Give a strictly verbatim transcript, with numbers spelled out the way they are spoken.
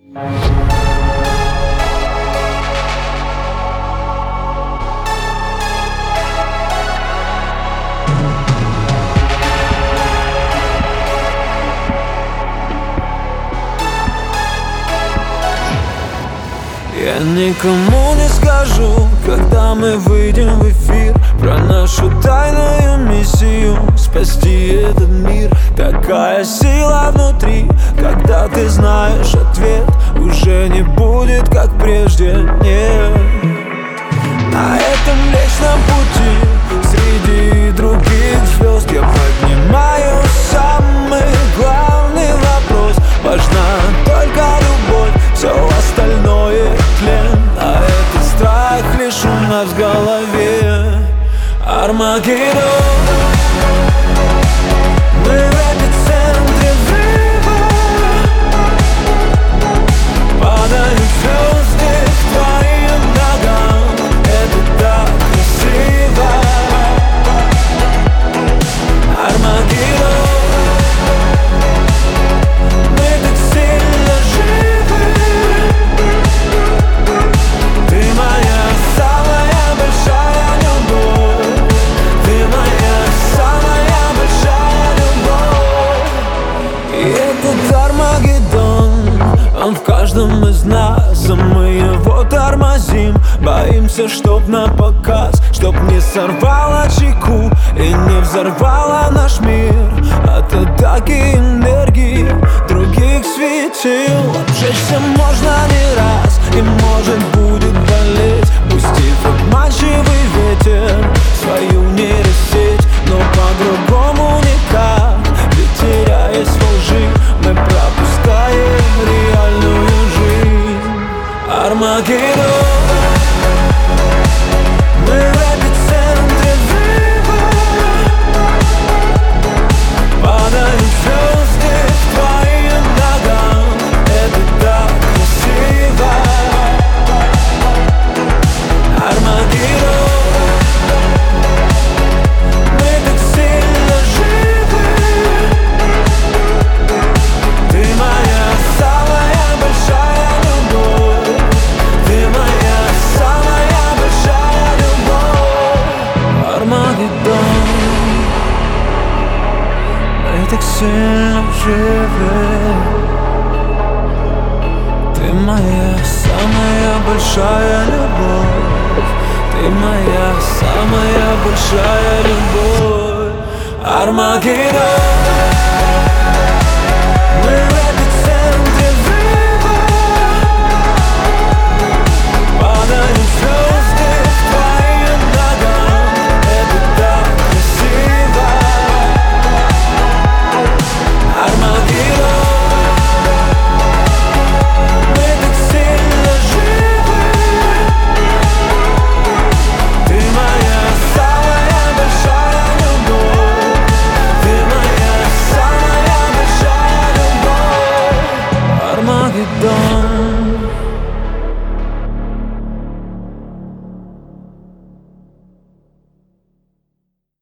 Я никому не скажу, когда мы выйдем в эфир, про нашу тайную миссию спасти этот мир. Такая сила внутри, когда ты знаешь ответ, уже не будет как прежде, нет. На этом вечном пути среди других звезд я поднимаю самый главный вопрос. Важна только любовь, все остальное тлен, а этот страх лишь у нас в голове. Армагеддон. Мы в эпицентре взрыва, падают звезды к твоим ногам. Это так красиво. Армагеддон. Мы так сильно живы. Ты моя самая большая любовь. Ты моя самая большая любовь. И этот Армагеддон, он в каждом из нас, а мы его тормозим. Боимся, чтоб на показ, чтоб не сорвало чеку и не взорвало наш мир от атаки энергии других светил. Обжечься можно не раз, и может будет болеть, пустив обманчивый ветер в свою нейросеть. Но по-другому никак, ведь теряясь во лжи, мы пропускаем реальную жизнь. Армагеддон. Мы в эпицентре взрыва, падают звезды к твоим ногам. Это так красиво. Армагеддон. Мы так сильно живы. Ты моя самая большая любовь. Ты моя самая большая любовь. Армагеддон. Мы так сильно живы. Ты моя самая большая любовь. Ты моя самая большая любовь. Армагеддон. Мы в эпицентре взрыва, падают звезды к твоим ногам. Это так красиво. Армагеддон. Мы так сильно живы. Ты моя самая большая любовь. Ты моя самая большая любовь. Армагеддон.